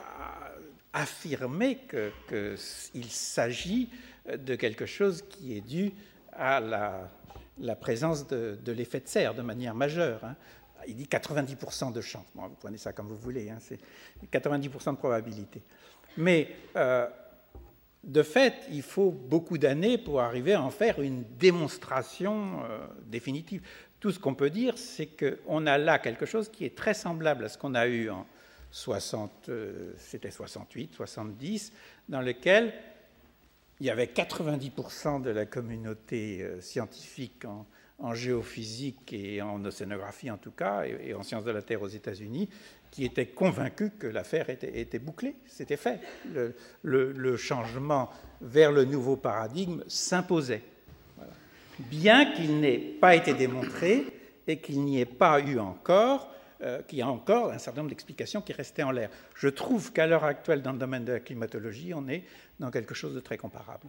affirmer qu'il s'agit de quelque chose qui est dû à la, la présence de, de l'effet de serre de manière majeure. Hein. Il dit quatre-vingt-dix pour cent de chance. Bon, vous prenez ça comme vous voulez, hein, c'est quatre-vingt-dix pour cent de probabilité. Mais euh, de fait, il faut beaucoup d'années pour arriver à en faire une démonstration euh, définitive. Tout ce qu'on peut dire, c'est qu'on a là quelque chose qui est très semblable à ce qu'on a eu en soixante, euh, c'était soixante-huit, soixante-dix, dans lequel il y avait quatre-vingt-dix pour cent de la communauté scientifique en, en géophysique et en océanographie en tout cas, et, et en sciences de la Terre aux États-Unis, qui était convaincue que l'affaire était, était bouclée, c'était fait. Le, le, le changement vers le nouveau paradigme s'imposait. Voilà. Bien qu'il n'ait pas été démontré et qu'il n'y ait pas eu encore, euh, qu'il y a encore un certain nombre d'explications qui restaient en l'air. Je trouve qu'à l'heure actuelle, dans le domaine de la climatologie, on est dans quelque chose de très comparable.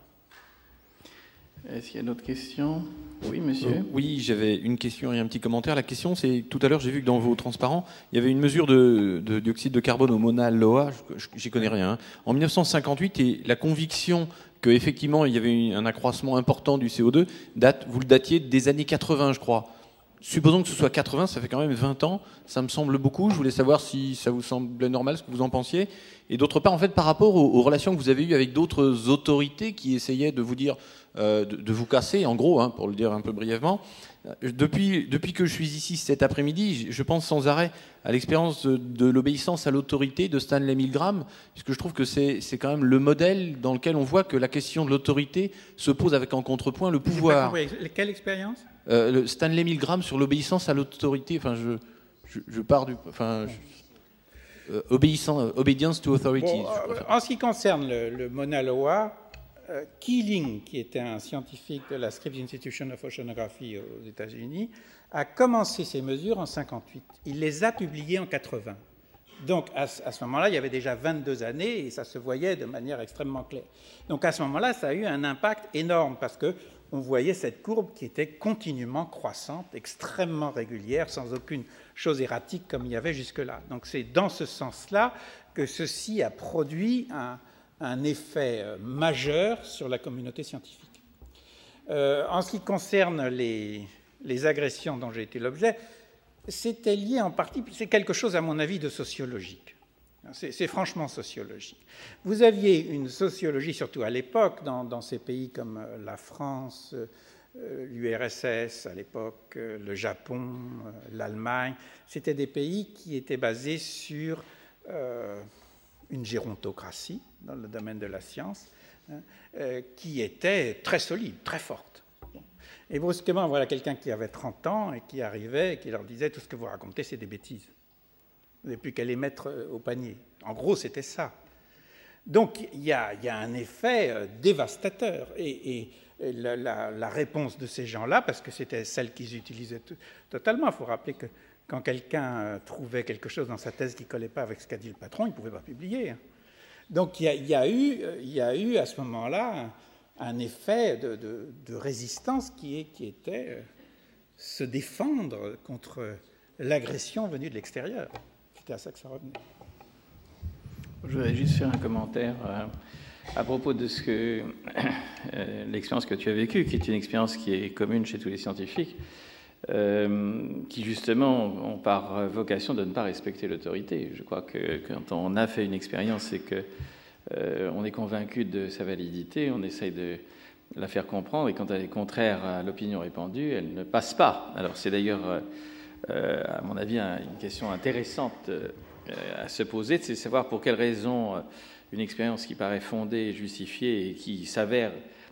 Est-ce qu'il y a d'autres questions? Oui, monsieur. Euh, oui, j'avais une question et un petit commentaire. La question, c'est, tout à l'heure, j'ai vu que dans vos transparents, il y avait une mesure de, de dioxyde de carbone au Mauna Loa, j'y connais rien, hein, en mille neuf cent cinquante-huit, et la conviction qu'effectivement, il y avait un accroissement important du C O deux, date, vous le datiez des années quatre-vingts, je crois. Supposons que ce soit quatre-vingts, ça fait quand même vingt ans, ça me semble beaucoup. Je voulais savoir si ça vous semblait normal, ce que vous en pensiez. Et d'autre part, en fait, par rapport aux, aux relations que vous avez eues avec d'autres autorités qui essayaient de vous dire, euh, de, de vous casser, en gros, hein, pour le dire un peu brièvement. Depuis, depuis que je suis ici cet après-midi, je pense sans arrêt à l'expérience de, de l'obéissance à l'autorité de Stanley Milgram, puisque je trouve que c'est, c'est quand même le modèle dans lequel on voit que la question de l'autorité se pose avec en contrepoint le pouvoir. Pas quelle expérience? Euh, le Stanley Milgram sur l'obéissance à l'autorité. Enfin, je, je, je pars du. Enfin, je, euh, obéissant, euh, obedience to authority. Bon, euh, en ce qui concerne le, le Mauna Loa, euh, Keeling, qui était un scientifique de la Scripps Institution of Oceanography aux États-Unis, a commencé ces mesures en cinquante-huit. Il les a publiées en quatre-vingts. Donc, à, à ce moment-là, il y avait déjà vingt-deux années et ça se voyait de manière extrêmement claire. Donc, à ce moment-là, ça a eu un impact énorme parce que on voyait cette courbe qui était continuellement croissante, extrêmement régulière, sans aucune chose erratique comme il y avait jusque-là. Donc c'est dans ce sens-là que ceci a produit un, un effet majeur sur la communauté scientifique. Euh, en ce qui concerne les, les agressions dont j'ai été l'objet, c'était lié en partie, c'est quelque chose à mon avis de sociologique. C'est, c'est franchement sociologique. Vous aviez une sociologie, surtout à l'époque, dans, dans ces pays comme la France, euh, l'U R S S à l'époque, euh, le Japon, euh, l'Allemagne. C'était des pays qui étaient basés sur euh, une gérontocratie dans le domaine de la science, hein, euh, qui était très solide, très forte. Et brusquement, voilà quelqu'un qui avait trente ans et qui arrivait et qui leur disait « Tout ce que vous racontez, c'est des bêtises. Vous n'avez plus qu'à les mettre au panier. » En gros, c'était ça. Donc, il y a, il y a un effet euh, dévastateur. Et, et, et la, la, la réponse de ces gens-là, parce que c'était celle qu'ils utilisaient totalement, il faut rappeler que quand quelqu'un euh, trouvait quelque chose dans sa thèse qui ne collait pas avec ce qu'a dit le patron, il ne pouvait pas publier. Hein. Donc, il y a, il y a eu, il y a eu à ce moment-là un, un effet de, de, de résistance qui, est, qui était euh, se défendre contre l'agression venue de l'extérieur. C'était à ça que ça revenait. Je voudrais juste faire un commentaire euh, à propos de ce que euh, l'expérience que tu as vécue, qui est une expérience qui est commune chez tous les scientifiques, euh, qui justement ont par vocation de ne pas respecter l'autorité. Je crois que quand on a fait une expérience et que euh, on est convaincu de sa validité, on essaye de la faire comprendre, et quand elle est contraire à l'opinion répandue, elle ne passe pas. Alors c'est d'ailleurs, euh, à mon avis, une question intéressante euh, à se poser, c'est de savoir pour quelles raisons une expérience qui paraît fondée, justifiée et qui s'avère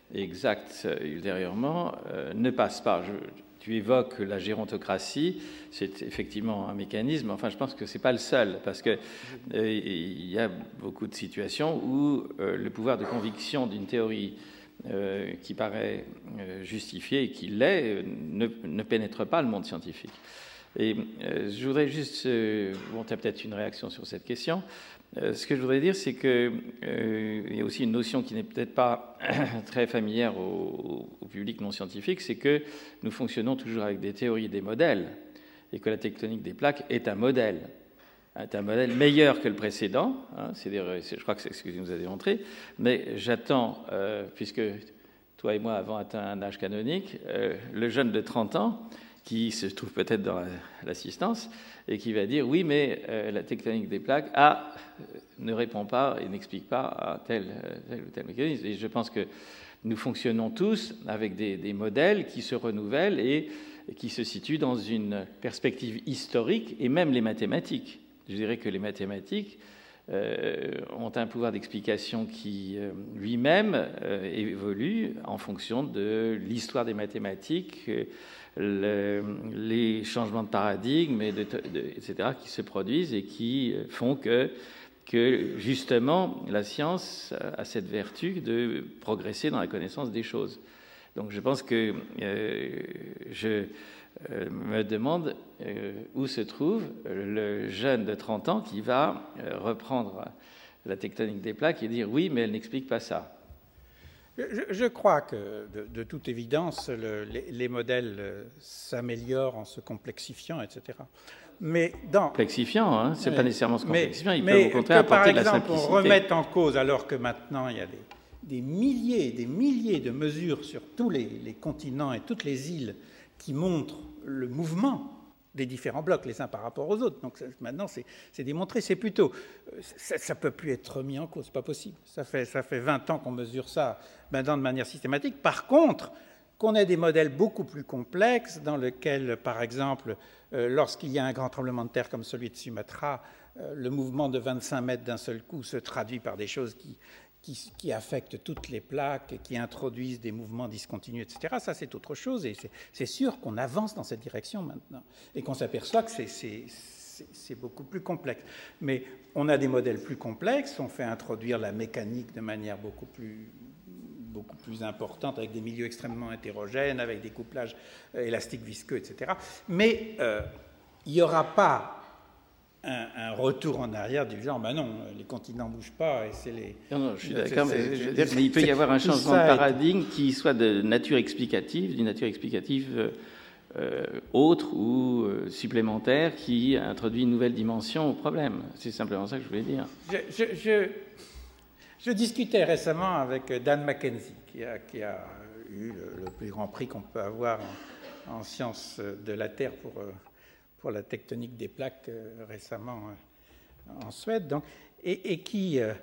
exacte ultérieurement euh, ne passe pas. Je, tu évoques la gérontocratie, c'est effectivement un mécanisme, enfin je pense que ce n'est pas le seul, parce qu'il euh, y a beaucoup de situations où euh, le pouvoir de conviction d'une théorie euh, qui paraît euh, justifiée et qui l'est ne, ne pénètre pas le monde scientifique. Et euh, je voudrais juste... Euh, bon, tu as peut-être une réaction sur cette question. Euh, ce que je voudrais dire, c'est qu'il euh, y a aussi une notion qui n'est peut-être pas très familière au, au public non scientifique, c'est que nous fonctionnons toujours avec des théories, des modèles, et que la tectonique des plaques est un modèle. Est un modèle meilleur que le précédent. Hein, c'est des, c'est, je crois que c'est ce que vous nous avez montré. Mais j'attends, euh, puisque toi et moi avons atteint un âge canonique, euh, le jeune de trente ans, qui se trouve peut-être dans l'assistance, et qui va dire « oui, mais euh, la tectonique des plaques ah, ne répond pas et n'explique pas à tel, tel ou tel mécanisme ». Et je pense que nous fonctionnons tous avec des, des modèles qui se renouvellent et, et qui se situent dans une perspective historique, et même les mathématiques. Je dirais que les mathématiques euh, ont un pouvoir d'explication qui, euh, lui-même, euh, évolue en fonction de l'histoire des mathématiques, euh, Le, les changements de paradigme, et de, de, et cetera, qui se produisent et qui font que, que, justement, la science a cette vertu de progresser dans la connaissance des choses. Donc je pense que euh, je euh, me demande euh, où se trouve le jeune de trente ans qui va euh, reprendre la tectonique des plaques et dire « oui, mais elle n'explique pas ça ». Je, je crois que, de, de toute évidence, le, les, les modèles euh, s'améliorent en se complexifiant, et cetera. Mais dans... Complexifiant, hein, c'est pas nécessairement se complexifiant, ils mais peuvent au contraire apporter de la simplicité. Par exemple, on remette en cause, alors que maintenant il y a des, des milliers et des milliers de mesures sur tous les, les continents et toutes les îles qui montrent le mouvement des différents blocs, les uns par rapport aux autres. Donc maintenant, c'est démontré, c'est plutôt... Ça ne peut plus être mis en cause, c'est pas possible. Ça fait, ça fait vingt ans qu'on mesure ça maintenant de manière systématique. Par contre, qu'on ait des modèles beaucoup plus complexes dans lesquels, par exemple, euh, lorsqu'il y a un grand tremblement de terre comme celui de Sumatra, euh, le mouvement de vingt-cinq mètres d'un seul coup se traduit par des choses qui... Qui, qui affectent toutes les plaques, qui introduisent des mouvements discontinus, et cetera. Ça, c'est autre chose, et c'est sûr qu'on avance dans cette direction maintenant, et qu'on s'aperçoit que c'est beaucoup plus complexe. Mais on a des modèles plus complexes, on fait introduire la mécanique de manière beaucoup plus, beaucoup plus importante, avec des milieux extrêmement hétérogènes, avec des couplages élastiques visqueux, et cetera. Mais euh, il n'y aura pas Un, un retour en arrière du genre, ben non, les continents ne bougent pas et c'est les... Non, non, je suis d'accord, mais, je veux dire, mais il peut y avoir un changement de paradigme qui soit de nature explicative, d'une nature explicative euh, autre ou euh, supplémentaire, qui introduit une nouvelle dimension au problème. C'est simplement ça que je voulais dire. Je, je, je, je discutais récemment avec Dan Mackenzie, qui a, qui a eu le, le plus grand prix qu'on peut avoir en, en sciences de la Terre pour... pour la tectonique des plaques euh, récemment euh, en Suède, donc, et, et qui, euh,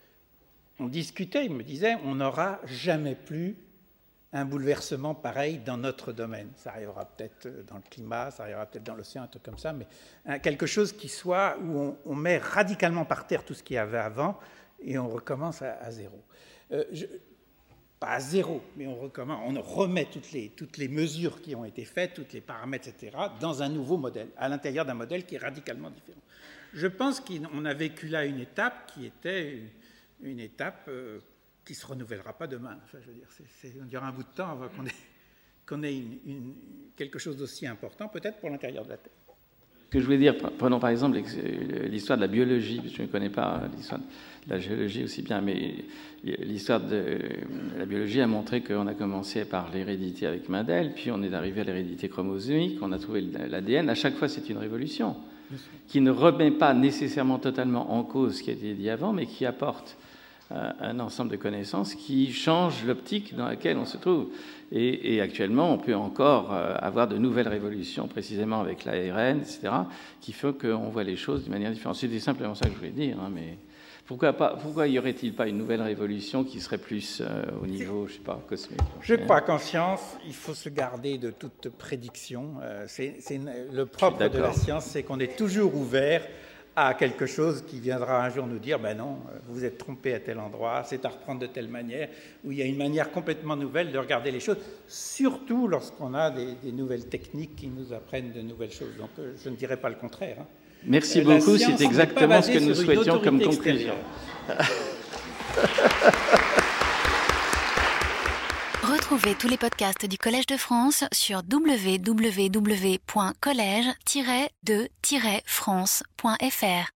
on discutait, il me disait, on n'aura jamais plus un bouleversement pareil dans notre domaine. Ça arrivera peut-être dans le climat, ça arrivera peut-être dans l'océan, un truc comme ça, mais hein, quelque chose qui soit où on, on met radicalement par terre tout ce qu'il y avait avant et on recommence à, à zéro. Euh, je, pas à zéro, mais on, recommence, on remet toutes les, toutes les mesures qui ont été faites, tous les paramètres, et cetera, dans un nouveau modèle, à l'intérieur d'un modèle qui est radicalement différent. Je pense qu'on a vécu là une étape qui était une, une étape euh, qui ne se renouvellera pas demain. Enfin, je veux dire, c'est, c'est, on dira un bout de temps avant qu'on ait, qu'on ait une, une, quelque chose d'aussi important, peut-être pour l'intérieur de la Terre. Ce que je voulais dire, prenons par exemple l'histoire de la biologie, parce que je ne connais pas l'histoire de la géologie aussi bien, mais l'histoire de la biologie a montré qu'on a commencé par l'hérédité avec Mendel, puis on est arrivé à l'hérédité chromosomique, on a trouvé l'A D N. À chaque fois, c'est une révolution qui ne remet pas nécessairement totalement en cause ce qui a été dit avant, mais qui apporte un ensemble de connaissances qui changent l'optique dans laquelle on se trouve. Et, et actuellement, on peut encore avoir de nouvelles révolutions, précisément avec l'A R N, et cetera, qui font qu'on voit les choses de manière différente. C'était simplement ça que je voulais dire. Hein, mais pourquoi, pas, pourquoi y aurait-il pas une nouvelle révolution qui serait plus euh, au niveau, je sais pas, cosmique? Je crois qu'en science, il faut se garder de toute prédiction. Euh, c'est, c'est le propre de la science, c'est qu'on est toujours ouvert à quelque chose qui viendra un jour nous dire « ben non, vous vous êtes trompé à tel endroit, c'est à reprendre de telle manière », où il y a une manière complètement nouvelle de regarder les choses, surtout lorsqu'on a des, des nouvelles techniques qui nous apprennent de nouvelles choses. Donc euh, je ne dirais pas le contraire. Hein. Merci euh, beaucoup, c'est exactement ce que nous souhaitions comme conclusion. Retrouvez tous les podcasts du Collège de France sur w w w point collège tiret de tiret france point f r.